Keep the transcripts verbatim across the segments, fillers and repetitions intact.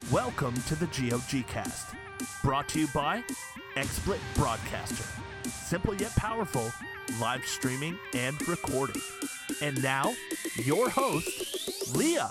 Welcome to the G O G Cast, brought to you by XSplit Broadcaster. Simple yet powerful, live streaming and recording. And now, your host, Leah.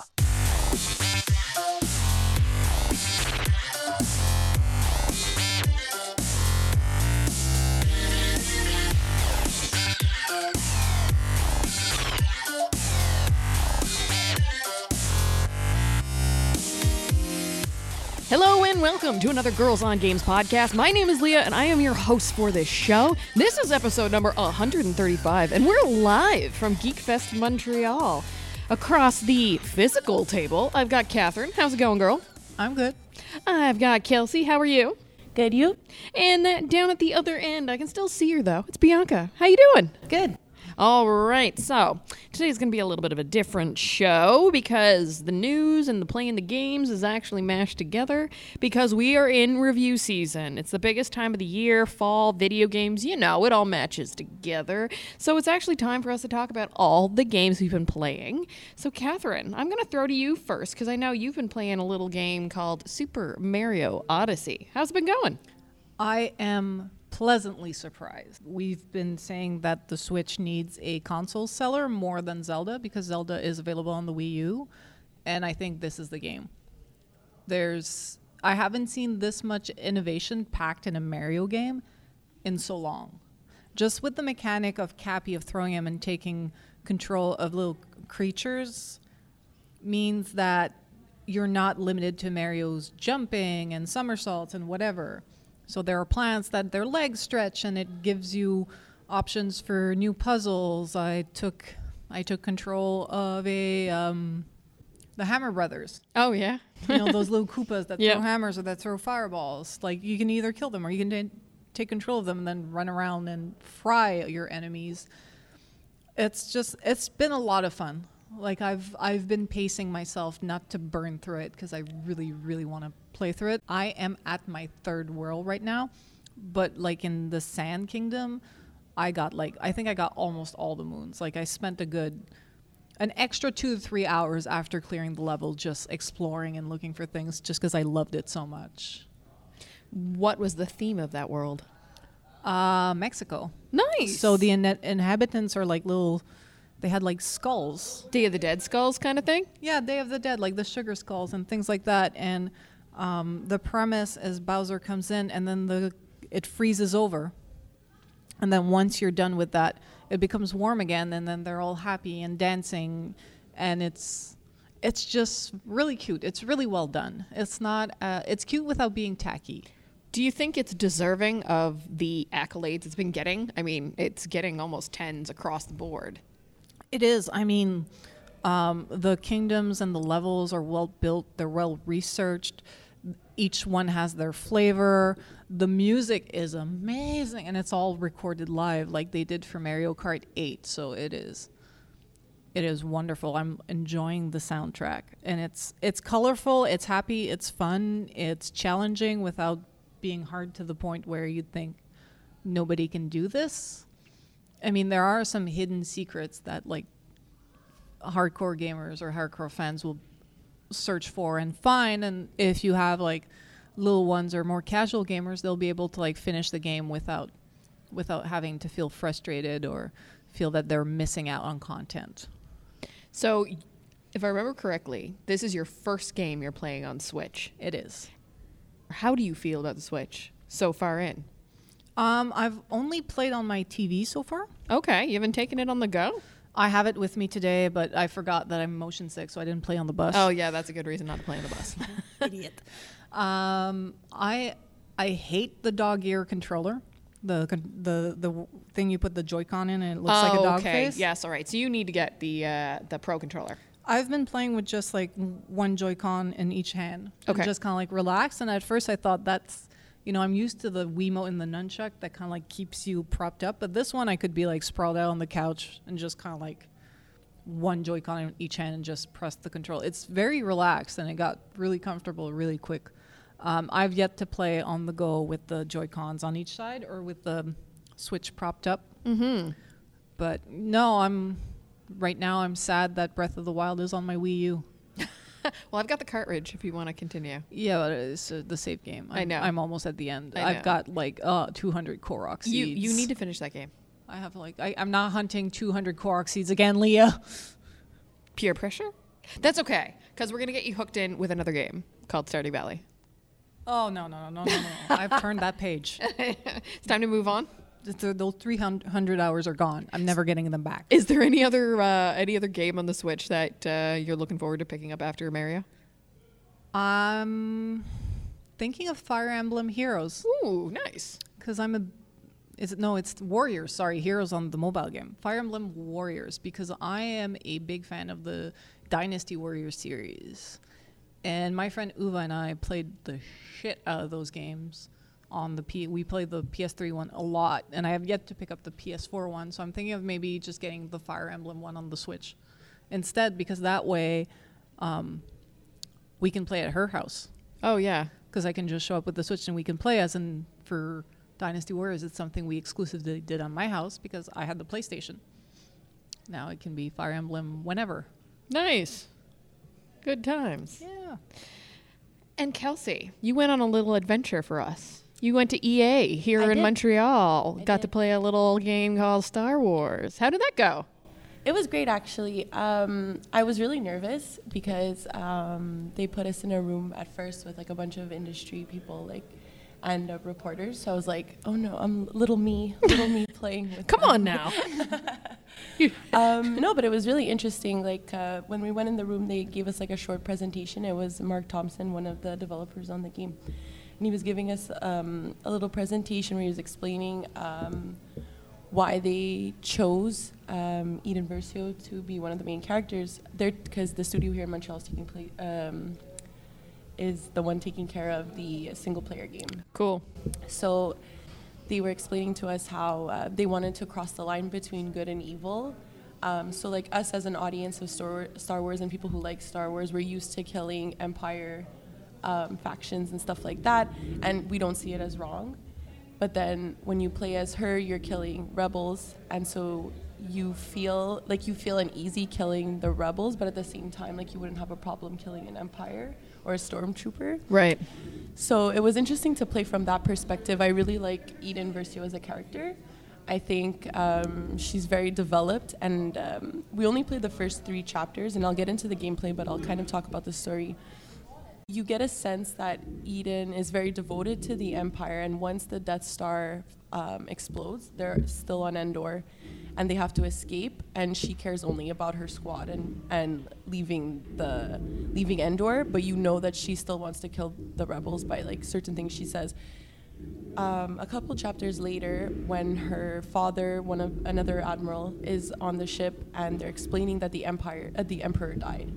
Hello and welcome to another Girls on Games podcast. My name is Leah and I am your host for this show. This is episode number one hundred thirty-five and we're live from GeekFest Montreal. Across the physical table, I've got Catherine. How's it going, girl? I'm good. I've got Kelsey. How are you? Good, you? And uh, down at the other end, I can still see her though. It's Bianca. How you doing? Good. All right, so today's going to be a little bit of a different show because the news and the playing the games is actually mashed together because we are in review season. It's the biggest time of the year, fall, video games, you know, it all matches together. So it's actually time for us to talk about all the games we've been playing. So Catherine, I'm going to throw to you first because I know you've been playing a little game called Super Mario Odyssey. How's it been going? I am pleasantly surprised. We've been saying that the Switch needs a console seller more than Zelda because Zelda is available on the Wii U, and I think this is the game. There's I haven't seen this much innovation packed in a Mario game in so long. Just with the mechanic of Cappy of throwing him and taking control of little creatures means that you're not limited to Mario's jumping and somersaults and whatever. So there are plants that their legs stretch, and it gives you options for new puzzles. I took I took control of a um, the Hammer Brothers. Oh, yeah? You know, those little Koopas that Yep. throw hammers or that throw fireballs. Like, you can either kill them or you can t- take control of them and then run around and fry your enemies. It's just, it's been a lot of fun. Like, I've I've been pacing myself not to burn through it because I really, really want to play through it. I am at my third world right now, but like in the Sand Kingdom, I got like, I think I got almost all the moons. Like, I spent a good, an extra two to three hours after clearing the level just exploring and looking for things just because I loved it so much. What was the theme of that world? Uh, Mexico. Nice. So the in- inhabitants are like little... They had like skulls. Day of the Dead skulls kind of thing? Yeah, Day of the Dead, like the sugar skulls and things like that. And um, the premise is Bowser comes in and then the it freezes over. And then once you're done with that, it becomes warm again, and then they're all happy and dancing. And it's it's just really cute. It's really well done. It's not uh, it's cute without being tacky. Do you think it's deserving of the accolades it's been getting? I mean, it's getting almost tens across the board. It is. I mean, um, the kingdoms and the levels are well built. They're well researched. Each one has their flavor. The music is amazing, and it's all recorded live like they did for Mario Kart eight. So it is. It is wonderful. I'm enjoying the soundtrack, and it's it's colorful. It's happy. It's fun. It's challenging without being hard to the point where you'd think nobody can do this. I mean, there are some hidden secrets that, like, hardcore gamers or hardcore fans will search for and find. And if you have, like, little ones or more casual gamers, they'll be able to, like, finish the game without without having to feel frustrated or feel that they're missing out on content. So, if I remember correctly, this is your first game you're playing on Switch. It is. How do you feel about the Switch so far in? Um, I've only played on my T V so far. Okay, you haven't taken it on the go? I have it with me today, but I forgot that I'm motion sick, so I didn't play on the bus. Oh, yeah, that's a good reason not to play on the bus. Idiot. Um, I I hate the dog ear controller, the con- the the thing you put the Joy-Con in and it looks oh, like a dog okay. face. Yes, all right. So you need to get the uh, the Pro controller. I've been playing with just like one Joy-Con in each hand, Okay. and just kind of like relax. And at first I thought that's, you know, I'm used to the Wiimote and the nunchuck that kind of like keeps you propped up, but this one I could be like sprawled out on the couch and just kind of like one Joy-Con in each hand and just press the control. It's very relaxed, and it got really comfortable really quick. Um, I've yet to play on the go with the Joy-Cons on each side or with the Switch propped up. Mm-hmm. But no, I'm right now I'm sad that Breath of the Wild is on my Wii U. Well, I've got the cartridge if you want to continue. Yeah, but it's uh, the save game. I'm, I know. I'm almost at the end. I know. I've got like uh, two hundred Korok seeds. You you need to finish that game. I have like I, I'm not hunting two hundred Korok seeds again, Leah. Peer pressure? That's okay, because we're going to get you hooked in with another game called Stardew Valley. Oh no no no no no no! I've turned that page. It's time to move on. The, those three hundred hours are gone. I'm never getting them back. Is there any other uh, any other game on the Switch that uh, you're looking forward to picking up after Mario? I'm thinking of Fire Emblem Heroes. Ooh, nice. Because I'm a... Is it no? It's Warriors. Sorry, Heroes on the mobile game. Fire Emblem Warriors, because I am a big fan of the Dynasty Warriors series, and my friend Uva and I played the shit out of those games on the P. We played the P S three one a lot, and I have yet to pick up the P S four one. So I'm thinking of maybe just getting the Fire Emblem one on the Switch instead, because that way, um, we can play at her house. Oh yeah, because I can just show up with the Switch and we can play as in for. Dynasty Warriors, it's something we exclusively did on my house because I had the PlayStation. Now it can be Fire Emblem whenever. Nice. Good times. Yeah. And Kelsey, you went on a little adventure for us. You went to E A here I in did. Montreal. I Got did. to play a little game called Star Wars. How did that go? It was great, actually. Um, I was really nervous because um, they put us in a room at first with like a bunch of industry people, like, and uh, reporters. So I was like, oh no, I'm little me, little me playing with Come them. on now. um, no, but it was really interesting. Like uh, when we went in the room, they gave us like a short presentation. It was Mark Thompson, one of the developers on the game, and he was giving us um, a little presentation where he was explaining um, why they chose um, Eden Versio to be one of the main characters. There, because the studio here in Montreal is taking place. Um, is the one taking care of the single-player game. Cool. So they were explaining to us how uh, they wanted to cross the line between good and evil. Um, so like us as an audience of Star, Star Wars and people who like Star Wars, we're used to killing Empire um, factions and stuff like that, and we don't see it as wrong. But then when you play as her, you're killing rebels, and so you feel like you feel uneasy killing the rebels, but at the same time, like you wouldn't have a problem killing an Empire or a stormtrooper. Right. So it was interesting to play from that perspective. I really like Eden Versio as a character. I think um, she's very developed, and um, we only played the first three chapters, and I'll get into the gameplay, but I'll kind of talk about the story. You get a sense that Eden is very devoted to the Empire, and once the Death Star um, explodes, they're still on Endor, and they have to escape, and she cares only about her squad and, and leaving the leaving Endor, but you know that she still wants to kill the rebels by like certain things she says. Um, a couple chapters later, when her father, one of another admiral, is on the ship, and they're explaining that the empire, uh, the emperor died,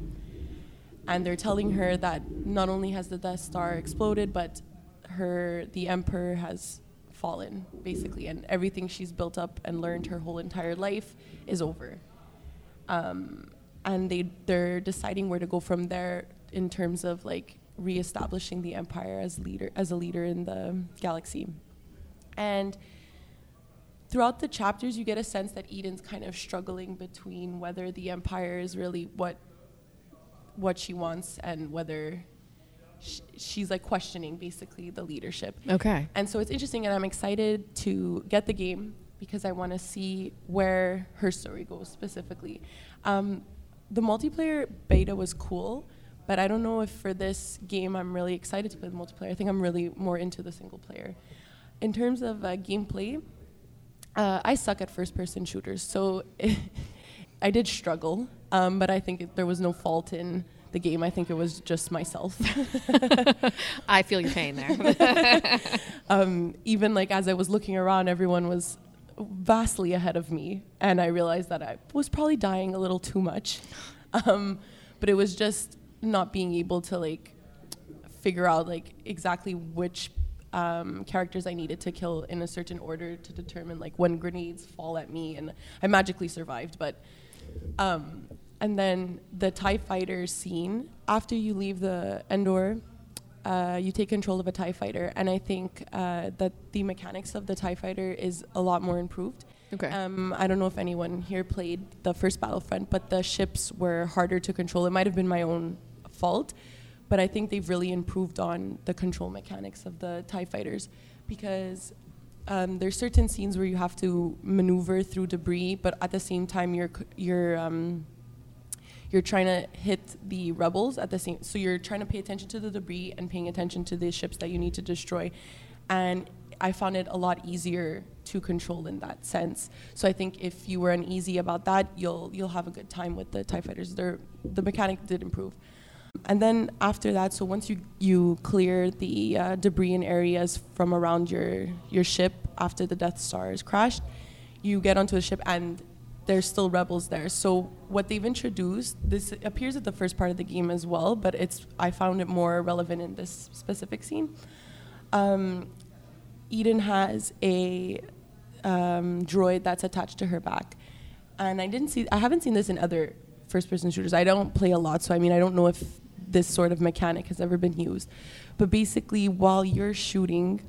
and they're telling her that not only has the Death Star exploded, but her, the emperor has fallen, basically, and everything she's built up and learned her whole entire life is over. Um, and they they're deciding where to go from there in terms of like reestablishing the Empire as leader as a leader in the galaxy. And throughout the chapters, you get a sense that Eden's kind of struggling between whether the Empire is really what what she wants and whether sh- she's like questioning basically the leadership. Okay. And so it's interesting, and I'm excited to get the game because I want to see where her story goes specifically. Um, the multiplayer beta was cool, but I don't know if for this game I'm really excited to play the multiplayer. I think I'm really more into the single player. In terms of uh, gameplay, uh, I suck at first-person shooters, so I did struggle, um, but I think it, there was no fault in the game. I think it was just myself. I feel your pain there. um, even like as I was looking around, everyone was vastly ahead of me, and I realized that I was probably dying a little too much. Um, but it was just not being able to like figure out like exactly which um, characters I needed to kill in a certain order to determine like when grenades fall at me, and I magically survived. But um, and then the TIE fighter scene, after you leave the Endor, uh, you take control of a TIE fighter, and I think uh, that the mechanics of the TIE fighter is a lot more improved. Okay. Um, I don't know if anyone here played the first Battlefront, but the ships were harder to control. It might have been my own fault, but I think they've really improved on the control mechanics of the TIE fighters, because um, there's certain scenes where you have to maneuver through debris, but at the same time you're you're um, you're trying to hit the rebels at the same. So you're trying to pay attention to the debris and paying attention to the ships that you need to destroy, and I found it a lot easier to control in that sense. So I think if you were uneasy about that, you'll you'll have a good time with the TIE fighters. They're, the mechanic did improve. And then after that, so once you, you clear the uh, debris and areas from around your, your ship after the Death Star is crashed, you get onto the ship and there's still rebels there. So what they've introduced, this appears at the first part of the game as well, but it's I found it more relevant in this specific scene. Um, Eden has a um, droid that's attached to her back. And I didn't see, I haven't seen this in other first-person shooters. I don't play a lot, so I mean, I don't know if this sort of mechanic has ever been used. But basically, while you're shooting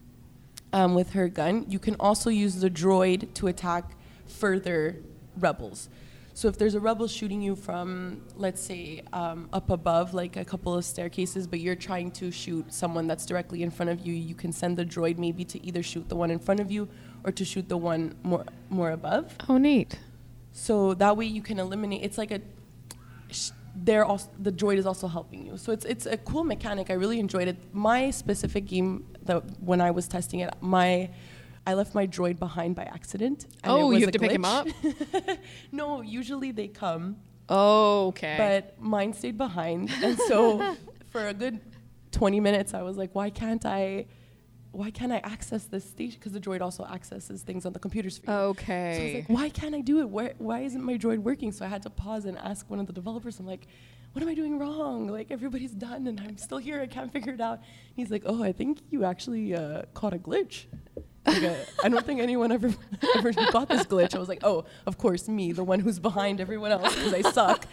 um, with her gun, you can also use the droid to attack further rebels. So if there's a rebel shooting you from, let's say, um, up above, like a couple of staircases, but you're trying to shoot someone that's directly in front of you, you can send the droid maybe to either shoot the one in front of you or to shoot the one more more above. Oh, neat. So that way you can eliminate. It's like a, sh- they're also, the droid is also helping you. So it's it's a cool mechanic. I really enjoyed it. My specific game that when I was testing it, my I left my droid behind by accident. And Oh, it was you have a to pick him glitch. up? No, usually they come. Oh, okay. But mine stayed behind, and so for a good twenty minutes, I was like, why can't I? Why can't I access this station? Because the droid also accesses things on the computers for you. Okay. So I was like, why can't I do it? Where, why isn't my droid working? So I had to pause and ask one of the developers. I'm like, what am I doing wrong? Like, everybody's done, and I'm still here. I can't figure it out. And he's like, oh, I think you actually uh, caught a glitch. Like a, I don't think anyone ever ever got this glitch. I was like, oh, of course, me, the one who's behind everyone else because I suck.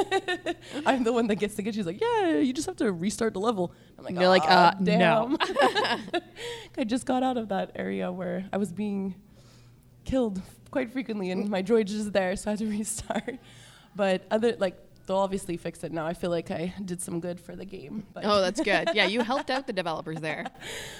I'm the one that gets the glitch. He's like, yeah, you just have to restart the level. I'm like, You're like, uh, damn. no. I just got out of that area where I was being killed quite frequently, and my droid's just there, so I had to restart. But other like. They'll obviously fix it now. I feel like I did some good for the game. But Oh, that's good. Yeah, you helped out the developers there.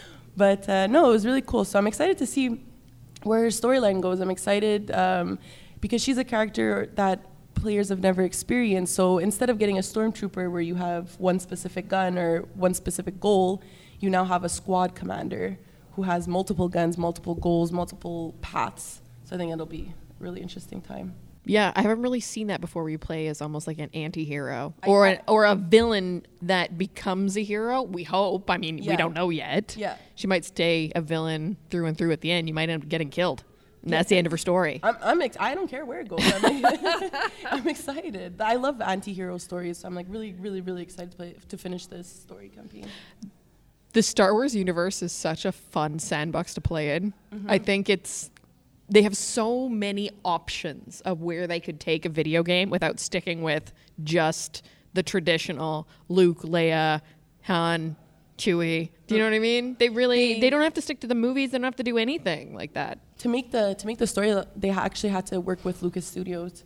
But uh, no, it was really cool. So I'm excited to see where her storyline goes. I'm excited um, because she's a character that players have never experienced. So instead of getting a stormtrooper where you have one specific gun or one specific goal, you now have a squad commander who has multiple guns, multiple goals, multiple paths. So I think it'll be a really interesting time. Yeah, I haven't really seen that before where you play as almost like an anti-hero or an, or a villain that becomes a hero. We hope. I mean, Yeah. we don't know yet. Yeah. She might stay a villain through and through at the end. You might end up getting killed. And that's the end of her story. I'm, I'm ex- I don't care where it goes. I'm, like, I'm excited. I love anti-hero stories, so I'm like really, really, really excited to, play, to finish this story campaign. The Star Wars universe is such a fun sandbox to play in. Mm-hmm. I think it's they have so many options of where they could take a video game without sticking with just the traditional Luke, Leia, Han, Chewie. Do you know what I mean? They really They- they don't have to stick to the movies. They don't have to do anything like that. To make the to make the story, they ha- actually had to work with Lucas Studios,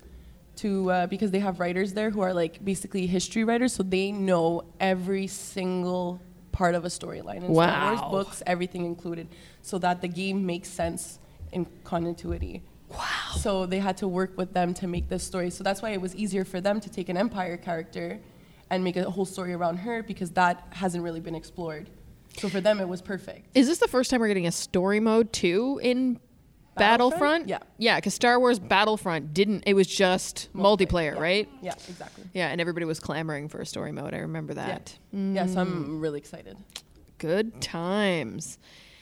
to uh, because they have writers there who are like basically history writers, so they know every single part of a storyline in Star Wow. Wars books, everything included, so that the game makes sense in continuity. Wow. So they had to work with them to make this story. So that's why it was easier for them to take an Empire character and make a whole story around her, because that hasn't really been explored. So for them, it was perfect. Is this the first time we're getting a story mode too in Battlefront? Battlefront? Yeah. Yeah, because Star Wars Battlefront didn't, it was just multiplayer, yeah. right? Yeah, exactly. Yeah, and everybody was clamoring for a story mode. I remember that. Yeah, so I'm really excited. Good times.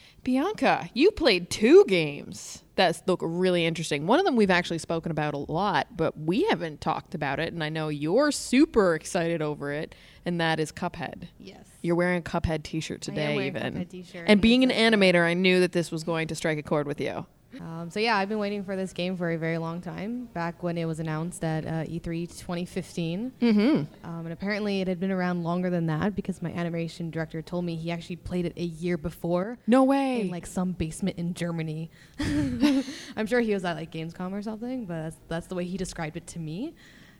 Bianca, you played two games that look really interesting. One of them we've actually spoken about a lot, but we haven't talked about it, and I know you're super excited over it, and that is Cuphead. Yes. You're wearing a Cuphead t-shirt I am today, wearing a even. Cuphead t-shirt, And being an it's a- animator, I knew that this was going to strike a chord with you. Um, so yeah, I've been waiting for this game for a very long time. Back when it was announced at uh, E three twenty fifteen, Mm-hmm. um, and apparently it had been around longer than that because my animation director told me he actually played it a year before No way. in like some basement in Germany. I'm sure he was at like Gamescom or something, but that's, that's the way he described it to me.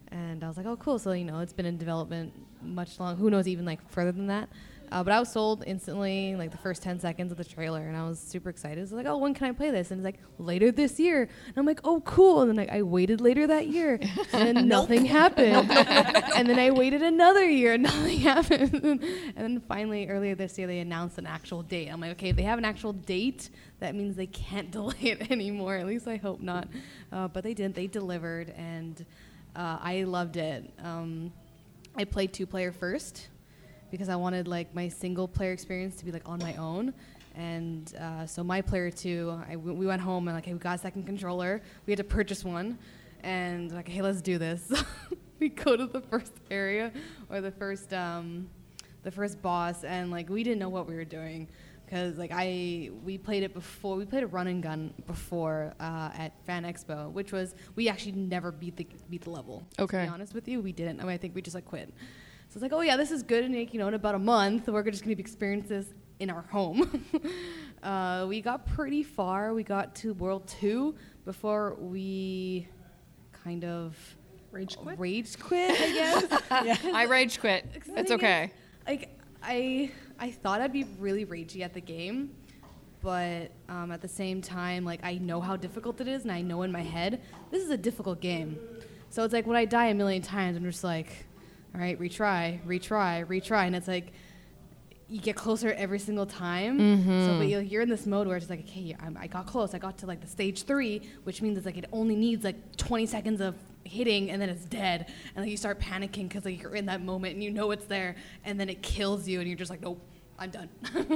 And I was like, oh, cool. So, you know, it's been in development much long. Who knows, even like further than that. Uh, but I was sold instantly, like the first ten seconds of the trailer, and I was super excited. I was like, oh, when can I play this? And it's like, later this year. And I'm like, oh, cool. And then like, I waited later that year, and then nothing happened. And then I waited another year, and nothing happened. And then finally, earlier this year, they announced an actual date. I'm like, okay, if they have an actual date, that means they can't delay it anymore. At least I hope not. Uh, but they didn't. They delivered, and uh, I loved it. Um, I played two-player first, because I wanted like my single player experience to be like on my own. And uh, so my player two, I w- we went home and like, hey, we got a second controller. We had to purchase one. And like, hey, let's do this. We go to the first area or the first um, the first boss, and like we didn't know what we were doing. Because like I, we played it before, we played a run and gun before uh, at Fan Expo, which was, we actually never beat the beat the level. Okay. To be honest with you, we didn't. I mean, I think we just like quit. So it's like, oh yeah, this is good, and like, you know, in about a month, we're just gonna experience this in our home. uh, we got pretty far. We got to World Two before we kind of Rage quit? Rage quit, I guess. I rage quit. It's okay. Like I, I thought I'd be really ragey at the game, but um, at the same time, like I know how difficult it is, and I know in my head this is a difficult game. So it's like when I die a million times, I'm just like, all right, retry, retry, retry. And it's like, you get closer every single time. Mm-hmm. So, but you're, you're in this mode where it's like, okay, I'm, I got close. I got to like the stage three, which means it's like it only needs like twenty seconds of hitting, and then it's dead. And like you start panicking because like you're in that moment and you know it's there, and then it kills you, and you're just like, nope, I'm done.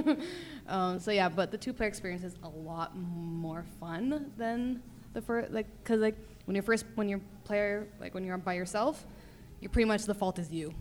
um, so yeah, but the two-player experience is a lot more fun than the first, like, cause like when you're first, when you're player, like when you're by yourself, you're pretty much the fault is you.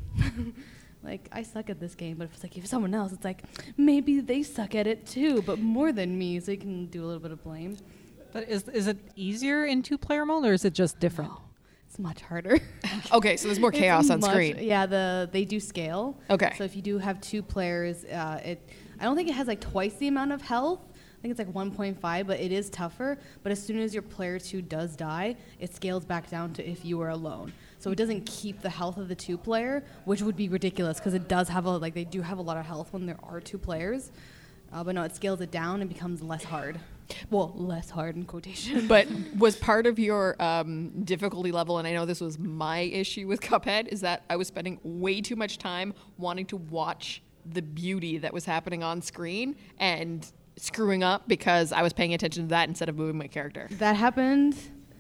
Like, I suck at this game, but if it's like if someone else, it's like maybe they suck at it too, but more than me, so you can do a little bit of blame. But is is it easier in two-player mode, or is it just different? No, it's much harder. Okay, so there's more chaos It's on much- screen. Yeah, the they do scale. Okay. So if you do have two players, uh, it I don't think it has like twice the amount of health. I think it's like one point five, but it is tougher. But as soon as your player two does die, it scales back down to if you were alone. So it doesn't keep the health of the two player, which would be ridiculous because it does have a like they do have a lot of health when there are two players. Uh, but no, it scales it down and becomes less hard. Well, less hard in quotation. But was part of your um, difficulty level, and I know this was my issue with Cuphead, is that I was spending way too much time wanting to watch the beauty that was happening on screen and screwing up because I was paying attention to that instead of moving my character. That happened,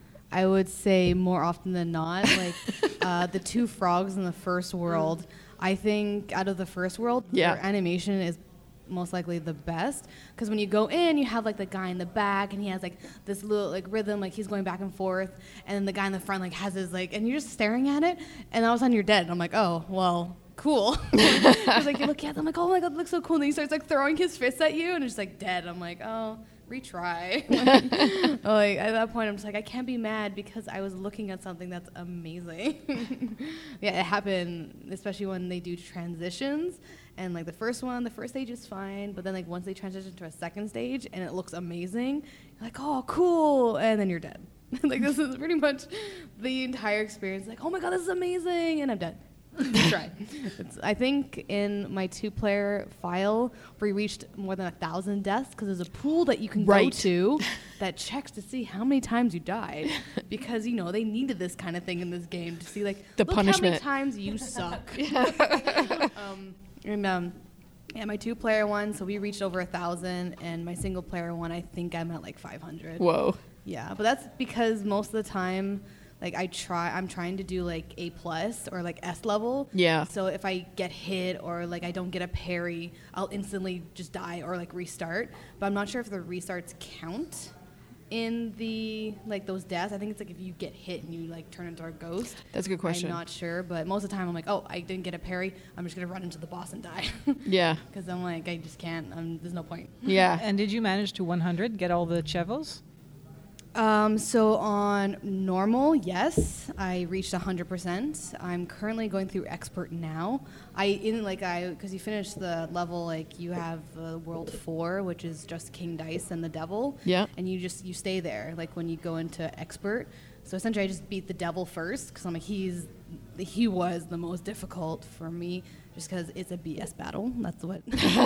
I would say, more often than not. Like uh, the two frogs in the first world, I think out of the first world, Yeah. their animation is most likely the best, because when you go in, you have like the guy in the back, and he has like this little like rhythm, like he's going back and forth, and then the guy in the front like has his like, and you're just staring at it, and all of a sudden you're dead. And I'm like, oh well, cool. Because like you look at them like, oh my god, it looks so cool. And then he starts like throwing his fists at you, and it's just like dead. I'm like, oh, retry. like, like at that point, I'm just like, I can't be mad because I was looking at something that's amazing. Yeah, it happened, especially when they do transitions. And like the first one, the first stage is fine, but then like once they transition to a second stage and it looks amazing, you're like, oh, cool, and then you're dead. Like this is pretty much the entire experience. Like, oh my god, this is amazing, and I'm dead. Try. It's, I think in my two-player file, we reached more than a thousand deaths because there's a pool that you can Right. go to that checks to see how many times you died, because you know they needed this kind of thing in this game to see like The look punishment. how many times you suck. um, and um, yeah, my two-player one, so we reached over a thousand, and my single-player one, I think I'm at like five hundred. Whoa. Yeah, but that's because most of the time, like I try, I'm trying to do like A plus or like S level. Yeah. So if I get hit or like I don't get a parry, I'll instantly just die or like restart. But I'm not sure if the restarts count in the like those deaths. I think it's like if you get hit and you like turn into a ghost. That's a good question. I'm not sure, but most of the time I'm like, oh, I didn't get a parry. I'm just gonna run into the boss and die. Yeah. Because I'm like, I just can't. Um, there's no point. Yeah. And did you manage to one hundred get all the chevos? Um, so on normal, yes, I reached one hundred percent. I'm currently going through expert now. I in like I because you finish the level, like you have uh, world four, which is just King Dice and the Devil. Yeah. And you just you stay there. Like when you go into expert, So essentially, I just beat the devil first because I'm like, he's he was the most difficult for me, just because it's a B S battle. That's what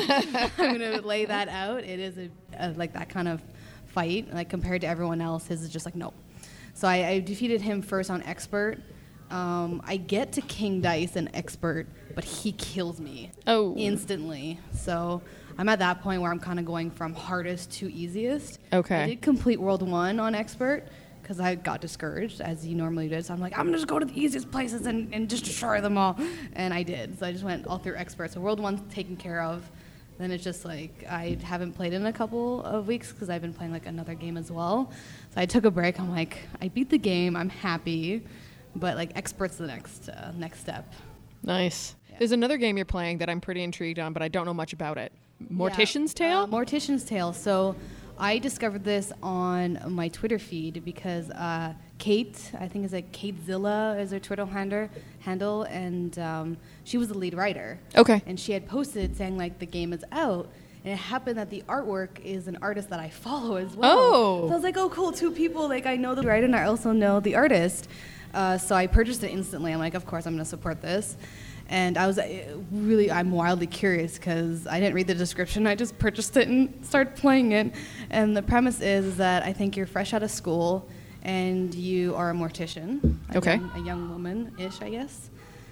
I'm gonna lay that out. It is a, a like that kind of fight. Like compared to everyone else, his is just like nope. So I, I defeated him first on expert. Um, I get to King Dice and expert, but he kills me Oh. instantly. So I'm at that point where I'm kind of going from hardest to easiest. Okay. I did complete World One on expert because I got discouraged, as you normally do. So I'm like, I'm gonna just go to the easiest places and, and just destroy them all. And I did. So I just went all through expert. So World One's taken care of. Then it's just like I haven't played in a couple of weeks because I've been playing like another game as well. So I took a break. I'm like, I beat the game. I'm happy. But like expert's the next uh, next step. Nice. Yeah. There's another game you're playing that I'm pretty intrigued on, but I don't know much about it. Mortician's Yeah. Tale? Uh, Mortician's Tale. So I discovered this on my Twitter feed because uh, Kate, I think it's like Katezilla is her Twitter handle, handle, and um, she was the lead writer. Okay. And she had posted saying like the game is out. And it happened that the artwork is an artist that I follow as well. Oh. So I was like, oh, cool, two people. Like I know the writer and I also know the artist. Uh, so I purchased it instantly. I'm like, of course, I'm going to support this. And I was uh, really, I'm wildly curious because I didn't read the description. I just purchased it and started playing it. And the premise is that I think you're fresh out of school and you are a mortician. A Okay. young, a young woman-ish, I guess.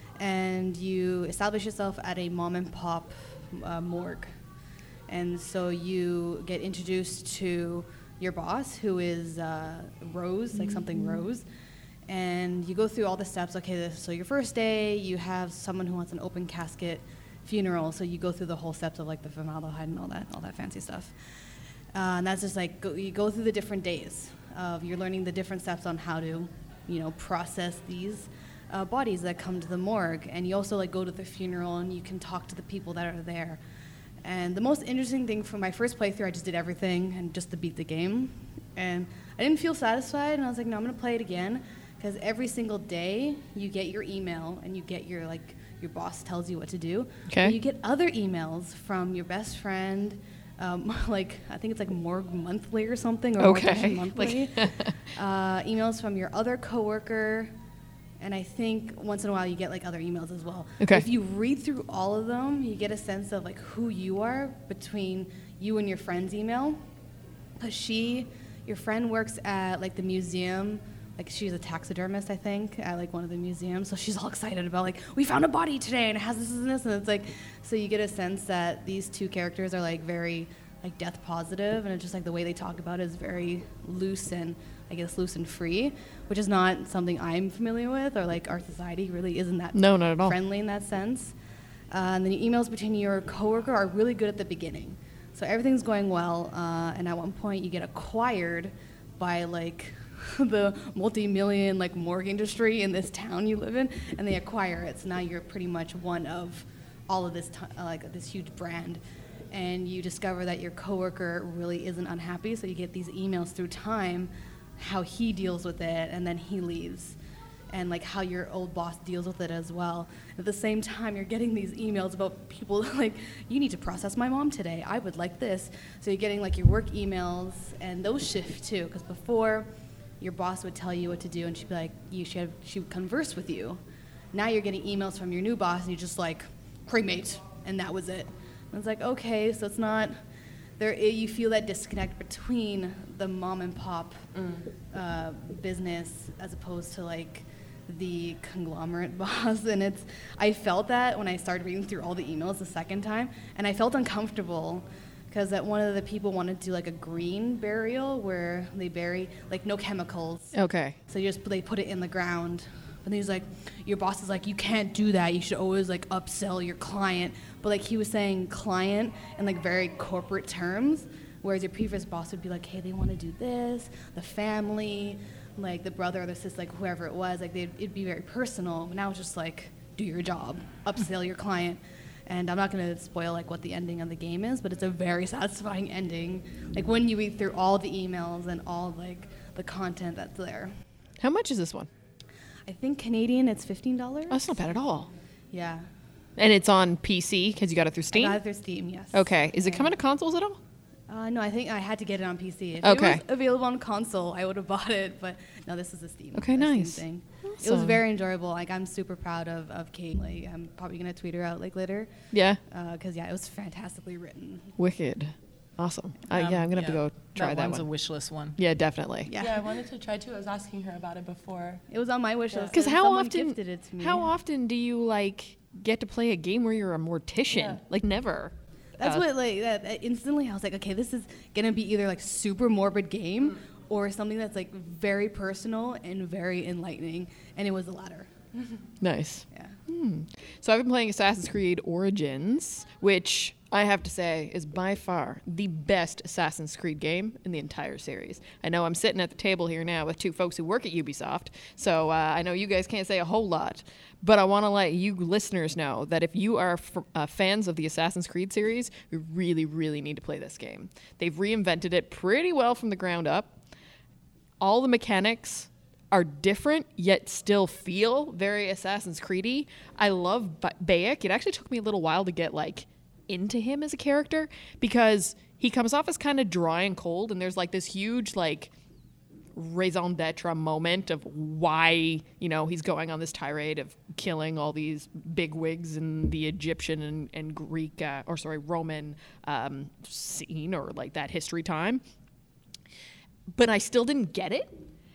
And you establish yourself at a mom and pop uh, morgue. And so you get introduced to your boss, who is uh, Rose, like something Rose. And you go through all the steps. Okay, this, so your first day, you have someone who wants an open casket funeral. So you go through the whole steps of like the formaldehyde and all that, all that fancy stuff. Uh, and that's just like go, you go through the different days of you're learning the different steps on how to, you know, process these uh, bodies that come to the morgue. And you also like go to the funeral and you can talk to the people that are there. And the most interesting thing for my first playthrough, I just did everything and just to beat the game. And I didn't feel satisfied, and I was like, no, I'm gonna play it again. Because every single day you get your email and you get your like your boss tells you what to do. Okay. And you get other emails from your best friend, um, like I think it's like Morgue Monthly or something, or Okay. Mortician Monthly. uh, emails from your other coworker, and I think once in a while you get like other emails as well. Okay. If you read through all of them, you get a sense of like who you are between you and your friend's email. Because she, your friend works at like the museum. Like she's a taxidermist, I think, at like one of the museums. So she's all excited about like, we found a body today and it has this and this. And it's like, so you get a sense that these two characters are like very like death positive, and it's just like the way they talk about it is very loose and I guess loose and free, which is not something I'm familiar with, or like our society really isn't that No, not at all. friendly in that sense. Uh, and then your emails between your coworker are really good at the beginning. So everything's going well, uh, and at one point you get acquired by like the multi-million like morgue industry in this town you live in, and they acquire it. So now you're pretty much one of all of this t- uh, like this huge brand, and you discover that your coworker really isn't unhappy. So you get these emails through time, how he deals with it, and then he leaves, and like how your old boss deals with it as well. At the same time, you're getting these emails about people like, you need to process my mom today. I would like this. So you're getting like your work emails, and those shift too, because before your boss would tell you what to do, and she'd be like, you should, she would converse with you. Now you're getting emails from your new boss, and you're just like, cremate, and that was it. And it's like, okay, so it's not, there. You feel that disconnect between the mom and pop mm. uh, business as opposed to like the conglomerate boss, and it's, I felt that when I started reading through all the emails the second time, and I felt uncomfortable. Because that one of the people wanted to do like a green burial where they bury like no chemicals. Okay. So you just they put it in the ground. But then he's like, your boss is like, you can't do that. You should always like upsell your client. But like he was saying client in like very corporate terms, whereas your previous boss would be like, hey, they want to do this, the family, like the brother or the sister, like whoever it was, like they'd, it'd be very personal. But now it's just like, do your job, upsell your client. And I'm not going to spoil like what the ending of the game is, but it's a very satisfying ending. Like when you read through all the emails and all like the content that's there. How much is this one? I think Canadian, it's fifteen dollars. Oh, that's not bad at all. Yeah. And it's on P C because you got it through Steam? I got it through Steam, yes. Okay. Is it Yeah. coming to consoles at all? Uh, no, I think I had to get it on P C. If Okay. it was available on console, I would have bought it. But no, this is a Steam. Okay, a Steam nice. thing. It was Awesome. very enjoyable. Like, I'm super proud of, of Kate. Like, I'm probably gonna tweet her out like later. Yeah. Because yeah, it was fantastically written. Wicked. Awesome. Uh, Um, yeah, I'm gonna have to go try that, that, one's one. a wish list one. Yeah, definitely. Yeah. Yeah, I wanted to try too. I was asking her about it before. It was on my wish Yeah. list. Because and how someone often? gifted it to me. How often do you like get to play a game where you're a mortician? Yeah. Like never. That's Uh, what like that, that instantly I was like, okay, this is gonna be either like super morbid game or something that's like very personal and very enlightening, and it was the latter. Nice. Yeah. So I've been playing Assassin's Creed Origins, which I have to say is by far the best Assassin's Creed game in the entire series. I know I'm sitting at the table here now with two folks who work at Ubisoft, so uh, I know you guys can't say a whole lot, but I want to let you listeners know that if you are f- uh, fans of the Assassin's Creed series, you really, really need to play this game. They've reinvented it pretty well from the ground up. All the mechanics are different, yet still feel very Assassin's Creed-y. I love ba- Bayek. It actually took me a little while to get like into him as a character because he comes off as kind of dry and cold, and there's like this huge like raison d'etre moment of why, you know, he's going on this tirade of killing all these bigwigs in the Egyptian and, and Greek, uh, or sorry, Roman um, scene or like that history time. But I still didn't get it.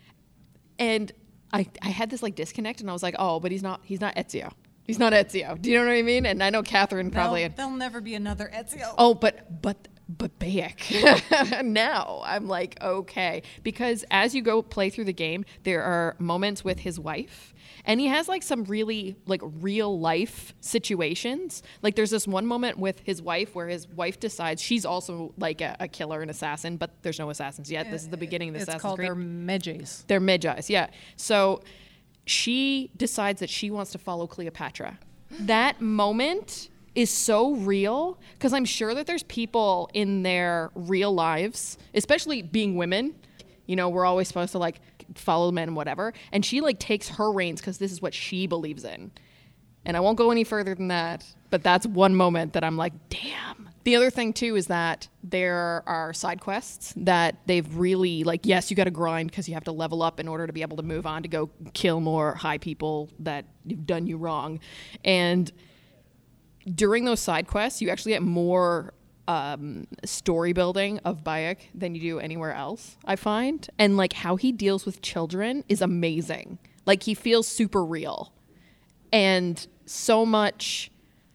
And I, I had this like disconnect, and I was like, oh, but he's not he's not Ezio. He's not Ezio. Do you know what I mean? And I know Catherine probably. There'll, there'll never be another Ezio. Oh, but but but Bayek. Now I'm like, okay, because as you go play through the game, there are moments with his wife, and he has like some really like real life situations. Like there's this one moment with his wife where his wife decides she's also like a, a killer and assassin, but there's no assassins yet. This is the beginning of the It's Assassin's called Creed. their Medjays. They're Medjais, yeah. So she decides that she wants to follow Cleopatra. That moment is so real because I'm sure that there's people in their real lives, especially being women, you know, we're always supposed to like follow men and whatever. And she like takes her reins because this is what she believes in. And I won't go any further than that, but that's one moment that I'm like, damn. The other thing too is that there are side quests that they've really like, yes, you got to grind because you have to level up in order to be able to move on to go kill more high people that have done you wrong. And during those side quests, you actually get more um, story building of Bayek than you do anywhere else, I find. And like how he deals with children is amazing. Like he feels super real. And so much,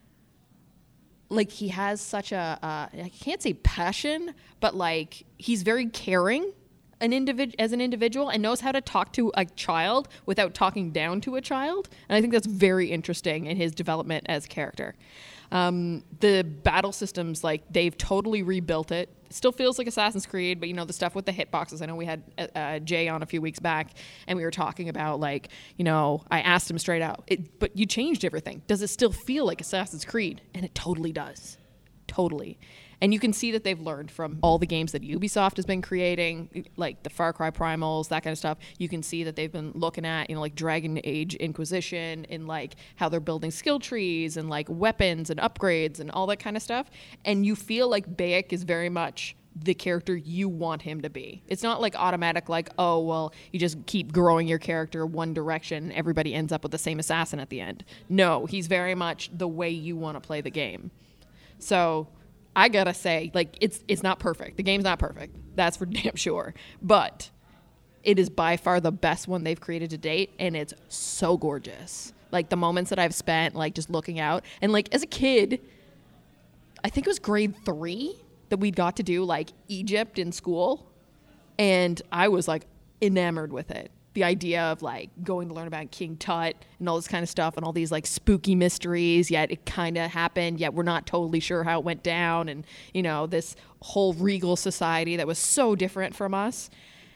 like he has such a, uh, I can't say passion, but like he's very caring an individ- as an individual and knows how to talk to a child without talking down to a child. And I think that's very interesting in his development as a character. Um, the battle systems, like they've totally rebuilt it. It still feels like Assassin's Creed, but you know, the stuff with the hitboxes. I know we had uh, uh, Jay on a few weeks back and we were talking about like, you know, I asked him straight out, it, but you changed everything. Does it still feel like Assassin's Creed? And it totally does. Totally. And you can see that they've learned from all the games that Ubisoft has been creating, like the Far Cry Primals, that kind of stuff. You can see that they've been looking at, you know, like Dragon Age Inquisition and like how they're building skill trees and like weapons and upgrades and all that kind of stuff. And you feel like Bayek is very much the character you want him to be. It's not like automatic, like, oh, well, you just keep growing your character one direction and everybody ends up with the same assassin at the end. No, he's very much the way you want to play the game. So I gotta say, like, it's it's not perfect. The game's not perfect. That's for damn sure. But it is by far the best one they've created to date, and it's so gorgeous. Like, the moments that I've spent, like, just looking out. And, like, as a kid, I think it was grade three that we got to do, like, Egypt in school. And I was, like, enamored with it. The idea of like going to learn about King Tut and all this kind of stuff and all these like spooky mysteries, yet it kind of happened, yet we're not totally sure how it went down. And, you know, this whole regal society that was so different from us.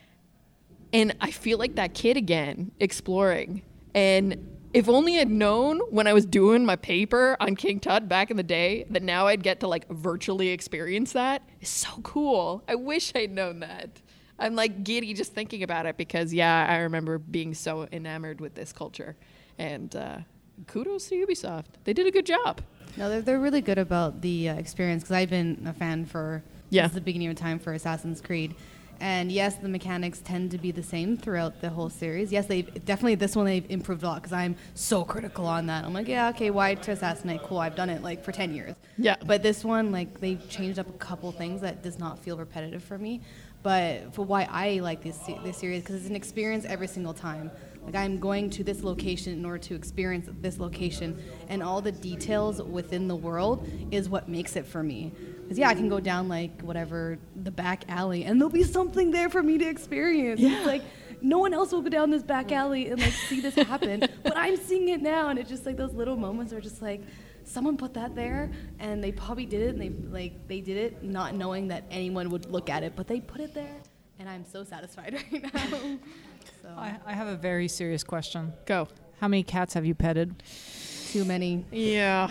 And I feel like that kid again, exploring. And if only I'd known when I was doing my paper on King Tut back in the day that now I'd get to like virtually experience that. It's so cool. I wish I'd known that. I'm like giddy just thinking about it because, yeah, I remember being so enamored with this culture. And uh, kudos to Ubisoft. They did a good job. No, they're, they're really good about the uh, experience because I've been a fan for Yeah. since the beginning of time for Assassin's Creed. And yes, the mechanics tend to be the same throughout the whole series. Yes, they've definitely this one they've improved a lot because I'm so critical on that. I'm like, yeah, okay, why to assassinate? Cool, I've done it like for ten years. Yeah. But this one, like, they've changed up a couple things that does not feel repetitive for me. But for why I like this se- this series, because it's an experience every single time. Like, I'm going to this location in order to experience this location, and all the details within the world is what makes it for me. Because, yeah, I can go down, like, whatever, the back alley, and there'll be something there for me to experience. Yeah. It's like, no one else will go down this back alley and, like, see this happen, but I'm seeing it now, and it's just, like, those little moments are just, like, someone put that there, and they probably did it, and they, like, they did it not knowing that anyone would look at it, but they put it there, and I'm so satisfied right now. So. I, I have a very serious question. Go. How many cats have you petted? Too many. Yeah.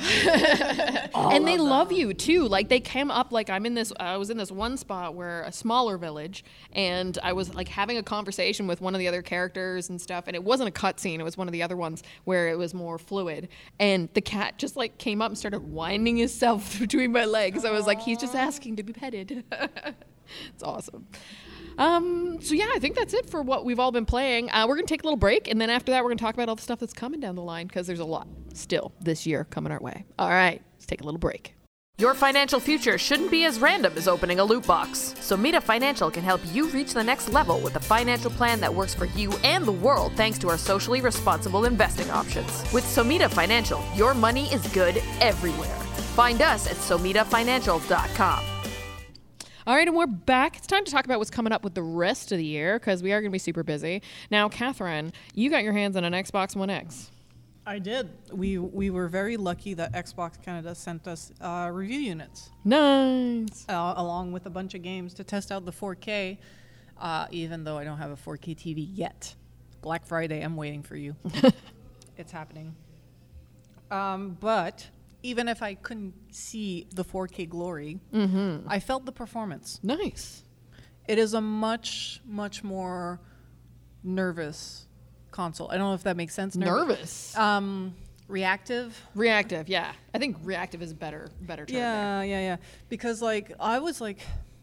And they love you too. Like, they came up, like, I'm in this, I was in this one spot where a smaller village, and I was like having a conversation with one of the other characters and stuff, and it wasn't a cutscene, it was one of the other ones where it was more fluid. And the cat just like came up and started winding himself between my legs. I was like, he's just asking to be petted. It's awesome. Um, so yeah, I think that's it for what we've all been playing. Uh, we're going to take a little break, and then after that, we're going to talk about all the stuff that's coming down the line, because there's a lot still this year coming our way. All right, let's take a little break. Your financial future shouldn't be as random as opening a loot box. Somita Financial can help you reach the next level with a financial plan that works for you and the world thanks to our socially responsible investing options. With Somita Financial, your money is good everywhere. Find us at somita financial dot com. All right, and we're back. It's time to talk about what's coming up with the rest of the year, because we are going to be super busy. Now, Catherine, you got your hands on an Xbox One X. I did. We we were very lucky that Xbox Canada sent us uh, review units Nice. uh, along with a bunch of games to test out the four K, uh, even though I don't have a four K T V yet. Black Friday, I'm waiting for you. It's happening. Um, but even if I couldn't see the four K glory, Mm-hmm. I felt the performance. Nice. It is a much, much more nervous console. I don't know if that makes sense. Nervous. Um, reactive. Reactive, yeah. I think reactive is better, better term there. Yeah, yeah, yeah. Because like I was like,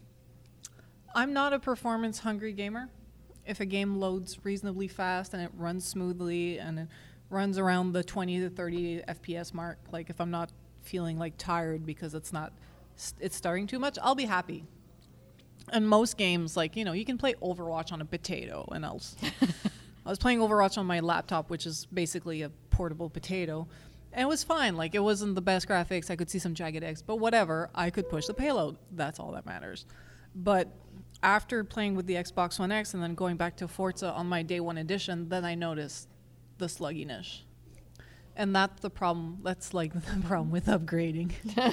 I'm not a performance hungry gamer. If a game loads reasonably fast and it runs smoothly and it runs around the twenty to thirty F P S mark, like if I'm not feeling like tired because it's not, it's starting too much, I'll be happy. And most games, like, you know, you can play Overwatch on a potato, and I'll. I was playing Overwatch on my laptop, which is basically a portable potato, and it was fine. Like, it wasn't the best graphics. I could see some jagged edges, but whatever. I could push the payload. That's all that matters. But after playing with the Xbox One X and then going back to Forza on my day one edition, then I noticed the slugginess. And that's the problem. That's like the problem with upgrading.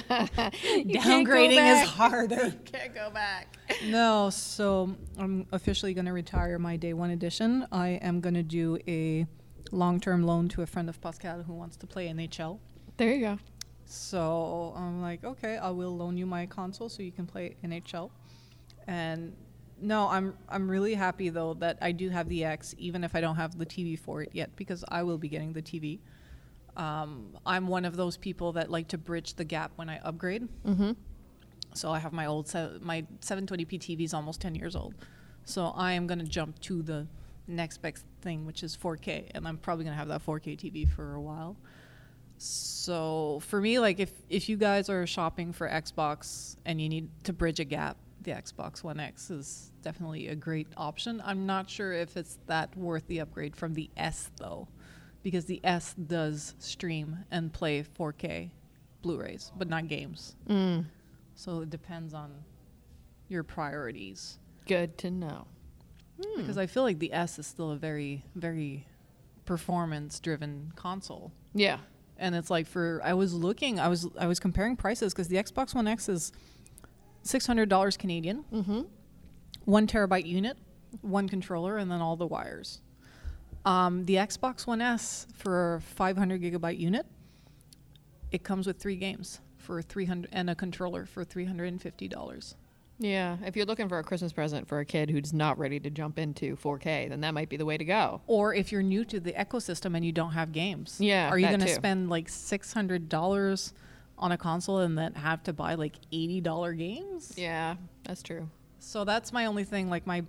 Downgrading is harder. Can't go back. No, so I'm officially going to retire my day one edition. I am going to do a long-term loan to a friend of Pascal who wants to play N H L. There you go. So I'm like, okay, I will loan you my console so you can play N H L. And no, I'm I'm really happy though that I do have the X, even if I don't have the T V for it yet, because I will be getting the T V. Um, I'm one of those people that like to bridge the gap when I upgrade. Mm-hmm. So I have my old se- my seven twenty p T V is almost ten years old. So I am going to jump to the next best thing, which is four K, and I'm probably going to have that four K T V for a while. So for me, like if if you guys are shopping for Xbox and you need to bridge a gap, the Xbox One X is definitely a great option. I'm not sure if it's that worth the upgrade from the S though, because the S does stream and play four K Blu-rays, but not games. Mm. So it depends on your priorities. Good to know. Hmm. Because I feel like the S is still a very, very performance-driven console. Yeah. And it's like for I was looking, I was I was comparing prices because the Xbox One X is six hundred dollars Canadian, Mm-hmm. one terabyte unit, one controller, and then all the wires. Um, the Xbox One S for a five hundred gigabyte unit, it comes with three games for three hundred and a controller for three hundred and fifty dollars. Yeah. If you're looking for a Christmas present for a kid who's not ready to jump into four K, then that might be the way to go. Or if you're new to the ecosystem and you don't have games, Yeah, are you that going to too. spend like six hundred dollars on a console and then have to buy like eighty dollars games. Yeah, that's true. So that's my only thing. Like my,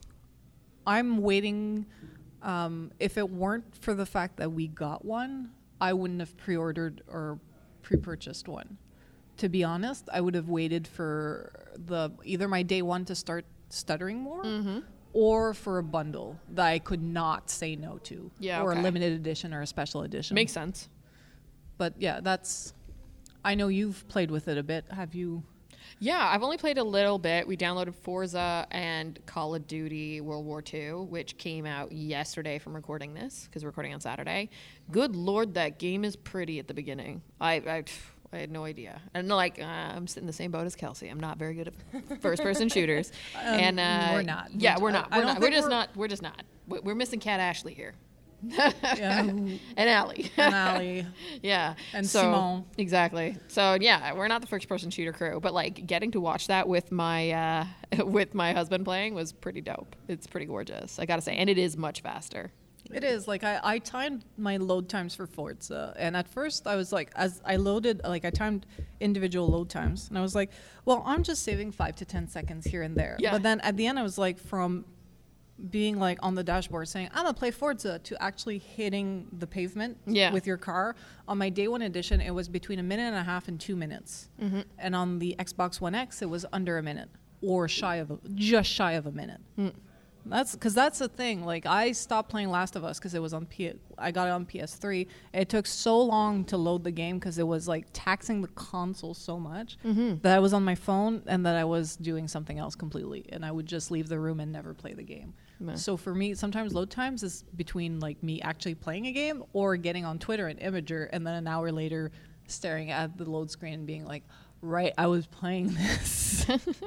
I'm waiting. Um, if it weren't for the fact that we got one, I wouldn't have pre-ordered or pre-purchased one. To be honest, I would have waited for the either my day one to start stuttering more, Mm-hmm. or for a bundle that I could not say no to, Yeah, or okay. a limited edition or a special edition. Makes sense. But yeah, that's. I know you've played with it a bit. Have you? Yeah, I've only played a little bit. We downloaded Forza and Call of Duty World War Two, which came out yesterday from recording this, because we're recording on Saturday. Good Lord, that game is pretty at the beginning. I I, I had no idea. And like, uh, I'm sitting in the same boat as Kelsey. I'm not very good at first-person shooters. Um, and uh, we're not. Yeah, we're not. I We're don't not. We're think just we're- not. We're just not. We- We're missing Cat Ashley here. Yeah. And Allie. And Allie. Yeah. And so, Simone. Exactly. So yeah, we're not the first person shooter crew, but like getting to watch that with my uh, with my husband playing was pretty dope. It's pretty gorgeous, I gotta say, and it is much faster. It is like I, I timed my load times for Forza, and at first I was like, as I loaded, like I timed individual load times, and I was like, well, I'm just saving five to ten seconds here and there. Yeah. But then at the end, I was like, from being like on the dashboard saying I'm gonna play Forza to actually hitting the pavement Yeah. with your car. On my day one edition, it was between a minute and a half and two minutes, Mm-hmm. and on the Xbox One X, it was under a minute or shy of a, just shy of a minute. Mm. That's because that's the thing. Like I stopped playing Last of Us because it was on P. I got it on P S three. It took so long to load the game because it was like taxing the console so much Mm-hmm. that I was on my phone and that I was doing something else completely, and I would just leave the room and never play the game. Meh. So for me, sometimes load times is between like me actually playing a game or getting on Twitter and Imager, and then an hour later staring at the load screen and being like, right, I was playing this.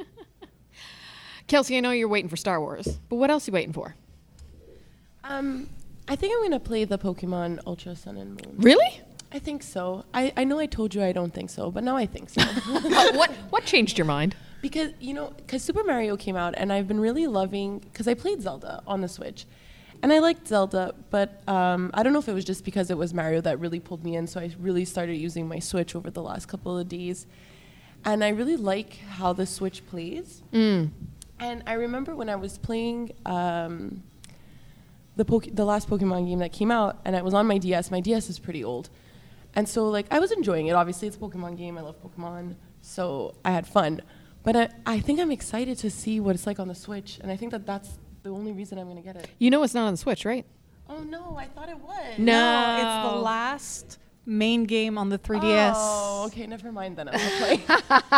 Kelsey, I know you're waiting for Star Wars, but what else are you waiting for? Um, I think I'm gonna play the Pokemon Ultra Sun and Moon. Really? I think so. I, I know I told you I don't think so, but now I think so. Uh, what what changed your mind? Because, you know, because Super Mario came out, and I've been really loving, because I played Zelda on the Switch, and I liked Zelda, but um, I don't know if it was just because it was Mario that really pulled me in, so I really started using my Switch over the last couple of days. And I really like how the Switch plays. Mm. And I remember when I was playing um, the Poke- the last Pokemon game that came out, and it was on my D S. My D S is pretty old. And so, like, I was enjoying it. Obviously, it's a Pokemon game. I love Pokemon. So I had fun. But I, I think I'm excited to see what it's like on the Switch. And I think that that's the only reason I'm going to get it. You know it's not on the Switch, right? Oh, no. I thought it was. No. It's the last main game on the three D S. Oh, okay. Never mind then. I'm going to play.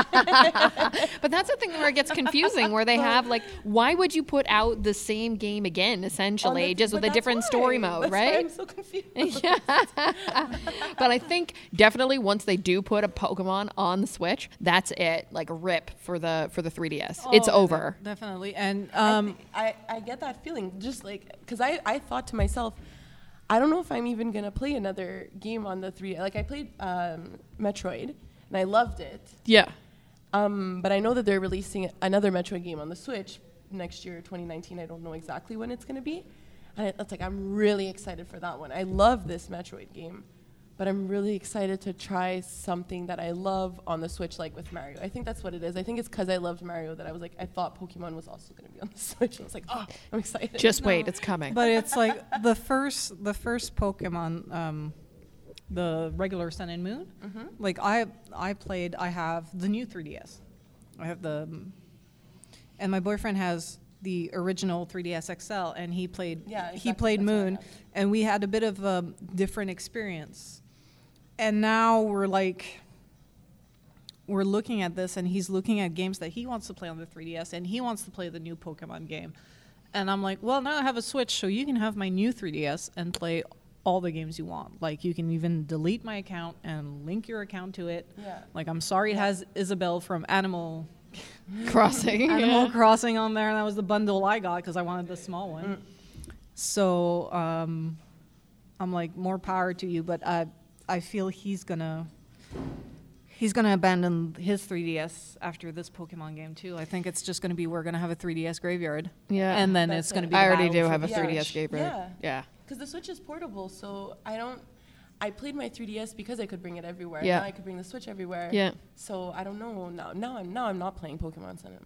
But that's the thing where it gets confusing, where they have like, why would you put out the same game again, essentially, Oh, that's- just with but a that's different story why. mode, That's why right? I'm so confused. Yeah. But I think definitely once they do put a Pokemon on the Switch, that's it. Like a rip for the for the three D S. it's Oh, over. Definitely. And I um, thi- I, I get that feeling, just like, because I, I thought to myself, I don't know if I'm even going to play another game on the three. Like, I played um, Metroid, and I loved it. Yeah. Um, but I know that they're releasing another Metroid game on the Switch next year, twenty nineteen. I don't know exactly when it's going to be. And it, it's like, I'm really excited for that one. I love this Metroid game, but I'm really excited to try something that I love on the Switch, like with Mario. I think that's what it is. I think it's because I loved Mario that I was like, I thought Pokemon was also going to be on the Switch. I was like, oh, I'm excited. Just wait, it's coming. but it's like the first the first Pokemon, um, the regular Sun and Moon. Mm-hmm. Like I I played. I have the new three D S. I have the, and my boyfriend has the original three D S X L, and he played Yeah, he exactly. played That's what I Moon, have. and we had a bit of a different experience. And now we're like, we're looking at this, and he's looking at games that he wants to play on the three D S, and he wants to play the new Pokemon game. And I'm like, well, now I have a Switch, so you can have my new three D S and play all the games you want. Like, you can even delete my account and link your account to it. Yeah. Like, I'm sorry it has Isabelle from Animal Crossing. Animal yeah. Crossing on there, and that was the bundle I got because I wanted the small one. So um, I'm like, more power to you, but I I feel he's gonna he's gonna abandon his three D S after this Pokemon game too. I think it's just gonna be we're gonna have a three D S graveyard, Yeah. and then That's it's gonna it. be. I the already battle do for have a the Yeah. three D S Switch. game. Yeah. Yeah. Because the Switch is portable, so I don't. I played my three D S because I could bring it everywhere. Yeah. Now I could bring the Switch everywhere. Yeah. So I don't know. Now, now I'm now I'm not playing Pokemon Sun.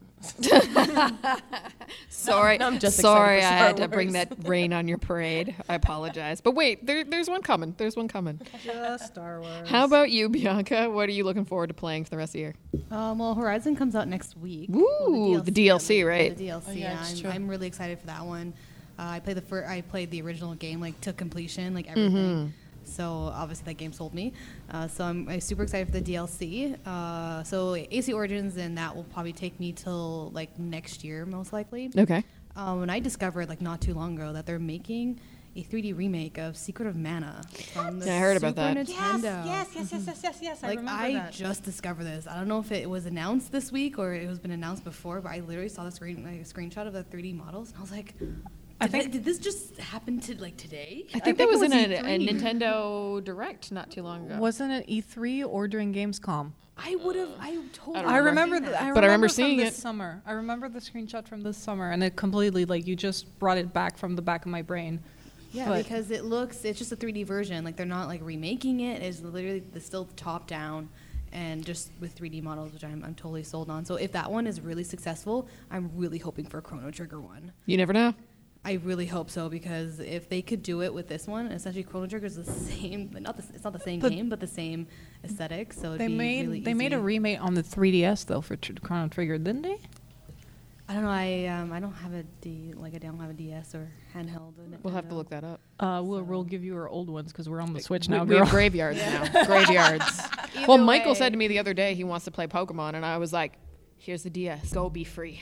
Sorry, now I'm just sorry, excited I for Star had to bring Wars. that rain on your parade. I apologize, but wait, there, there's one coming. There's one coming. Just Star Wars. How about you, Bianca? What are you looking forward to playing for the rest of the year? Um, well, Horizon comes out next week. Ooh, Well, the D L C, yeah, right? The D L C. Oh, yeah, yeah, it's I'm, true. I'm really excited for that one. Uh, I played the fir- I played the original game like to completion, like everything. So obviously that game sold me. Uh, so I'm, I'm super excited for the D L C. Uh, so A C Origins, and that will probably take me till like next year, most likely. Okay. Um, and I discovered like not too long ago that they're making a three D remake of Secret of Mana from the Yeah, I heard about Super that. Nintendo. Yes, yes, yes, yes, yes, yes. I Like remember I that. just discovered this. I don't know if it was announced this week or it was been announced before, but I literally saw the screen like a screenshot of the three D models, and I was like, I did, think- I- did this just happen to like today? I think that was, it was in a, E a three. Nintendo Direct not too long ago. Wasn't it E three or during Gamescom? I would have. I totally. don't I remember. remember, th- I But I remember from seeing this it. summer. I remember the screenshot from this summer, and it completely like you just brought it back from the back of my brain. Yeah, But- because it looks. It's just a three D version. Like they're not like remaking it. It's literally the still top down, and just with three D models, which I'm I'm totally sold on. So if that one is really successful, I'm really hoping for a Chrono Trigger one. You never know. I really hope so, because if they could do it with this one, essentially Chrono Trigger is the same, not the, it's not the same But game, but the same aesthetic. So it'd They be made really they made a easy. remake on the three D S though for Tr- Chrono Trigger, didn't they? I don't know. I um I don't have a D like I don't have a D S or handheld. or We'll have to Nintendo. look that up. Uh, we'll we'll give you our old ones because we're on the Switch We, now, we girl. have graveyards now. Graveyards. Either Well, Michael way. said to me the other day he wants to play Pokemon, and I was like, "Here's the D S. Go be free."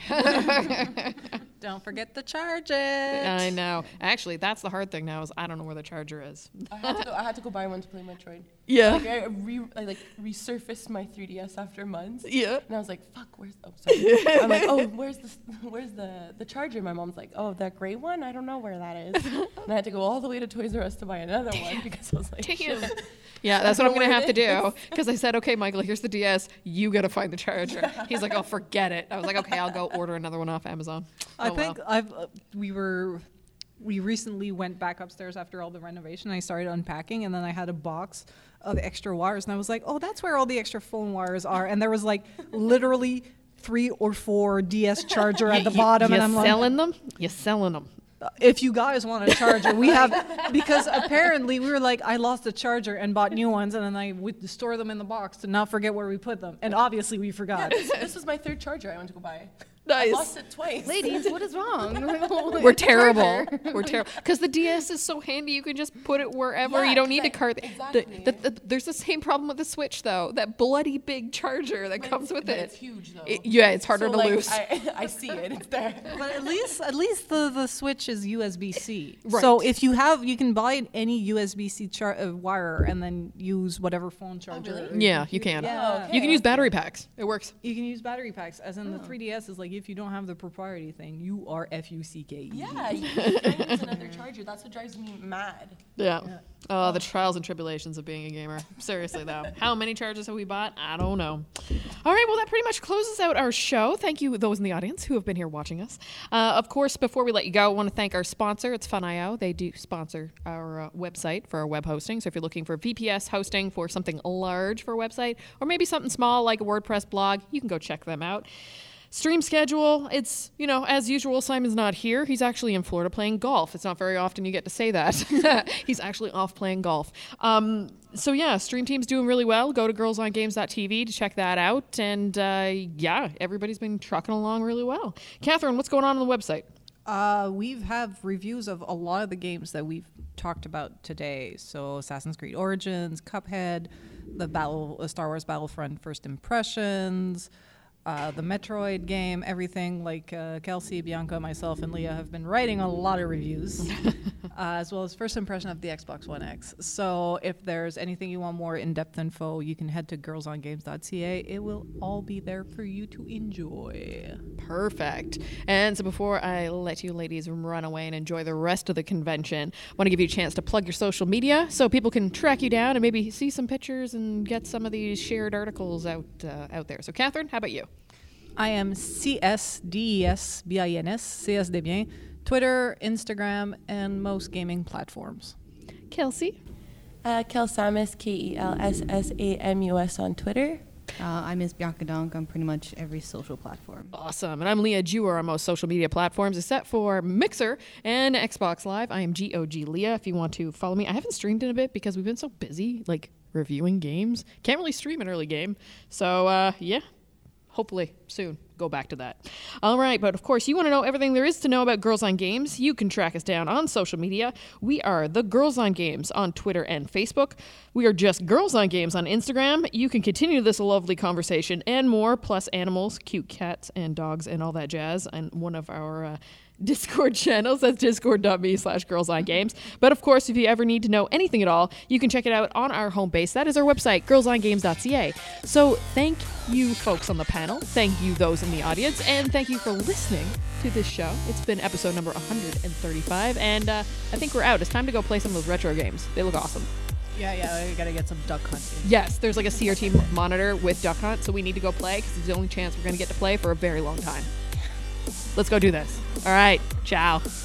Don't forget to charge it. I know. Actually, that's the hard thing now is I don't know where the charger is. I had to go. I had to go buy one to play Metroid. Yeah. Like I, re, I like resurfaced my three D S after months. Yeah. And I was like, "Fuck, where's?" Oh, sorry. I'm like, "Oh, where's the where's the the charger?" My mom's like, "Oh, that gray one. I don't know where that is." And I had to go all the way to Toys R Us to buy another one because I was like, Damn. "Shit." Yeah, that's what I'm know gonna where have to it do. Because I said, "Okay, Michael, here's the D S. You gotta find the charger." He's like, "Oh, forget it." I was like, "Okay, I'll go order another one off Amazon." I Oh, well. think I've uh, we were we recently went back upstairs after all the renovation. I started unpacking, and then I had a box of extra wires, and I was like, "Oh, that's where all the extra phone wires are." And there was like literally three or four D S charger at the bottom, You and I'm like, selling them? You selling them? if you guys want a charger, we have, because apparently we were like, I lost a charger and bought new ones, and then I would store them in the box to not forget where we put them. And obviously we forgot. This, this was my third charger I went to go buy. Nice. I lost it twice. Ladies, what is wrong? We're terrible. We're terrible. Because the D S is so handy, you can just put it wherever. Yeah, you don't need to 'cause I- cart. exactly. The, the, the, there's the same problem with the Switch, though. That bloody big charger that But comes it's- with but it. It's huge though. It- yeah, it's harder So, to like, lose. I, I see it. It's there. But at least, at least the, the Switch is U S B C. Right. So if you have, you can buy any U S B C char- uh, wire and then use whatever phone charger. really? or Yeah, you computer- can. Yeah. Oh, You can use battery packs. It works. You can use battery packs. As in the three D S is like, if you don't have the propriety thing, you are F U C K E. Yeah, you can use another charger. That's what drives me mad. Yeah. Oh, the trials and tribulations of being a gamer. Seriously, though. How many chargers have we bought? I don't know. All right, well, that pretty much closes out our show. Thank you, those in the audience who have been here watching us. Uh, of course, before we let you go, I want to thank our sponsor. It's Fun I O. They do sponsor our uh, website for our web hosting. So if you're looking for V P S hosting for something large for a website, or maybe something small like a WordPress blog, you can go check them out. Stream schedule, it's, you know, as usual, Simon's not here. He's actually in Florida playing golf. It's not very often you get to say that. He's actually off playing golf. Um, so, yeah, Stream Team's doing really well. Go to girls on games dot t v to check that out. And, uh, yeah, everybody's been trucking along really well. Catherine, what's going on on the website? Uh, we have reviews of a lot of the games that we've talked about today. So Assassin's Creed Origins, Cuphead, the Battle, uh, Star Wars Battlefront First Impressions, uh, the Metroid game, everything. Like uh, Kelsey, Bianca, myself, and Leah have been writing a lot of reviews, uh, as well as first impression of the Xbox One X. So if there's anything you want more in-depth info, you can head to girls on games dot c a. It will all be there for you to enjoy. Perfect. And so before I let you ladies run away and enjoy the rest of the convention, I want to give you a chance to plug your social media so people can track you down and maybe see some pictures and get some of these shared articles out uh, out there. So Catherine, how about you? I am C S D E S B I N S, C S de bien, Twitter, Instagram, and most gaming platforms. Kelsey? Uh, Kelsamus, K E L S S A M U S on Twitter. Uh, I'm Miss Bianca Donk on pretty much every social platform. Awesome. And I'm Leah Jewer on most social media platforms except for Mixer and Xbox Live. I am G O G Leah if you want to follow me. I haven't streamed in a bit because we've been so busy, like, reviewing games. Can't really stream an early game. So, uh, yeah, hopefully soon. Go back to that. All right, but of course, you want to know everything there is to know about Girls on Games. You can track us down on social media. We are the Girls on Games on Twitter and Facebook. We are just Girls on Games on Instagram. You can continue this lovely conversation and more, plus animals, cute cats and dogs and all that jazz, and one of our uh, Discord channels. That's discord.me slash girls on games. But of course, if you ever need to know anything at all, you can check it out on our home base. That is our website, girls on games dot c a. So thank you folks on the panel. Thank you those in the audience. And thank you for listening to this show. It's been episode number one hundred thirty-five. And uh, I think we're out. It's time to go play some of those retro games. They look awesome. Yeah, yeah, we gotta get some duck hunting. Yes, there's like a C R T monitor with Duck Hunt, so we need to go play because it's the only chance we're going to get to play for a very long time. Let's go do this. All right. Ciao.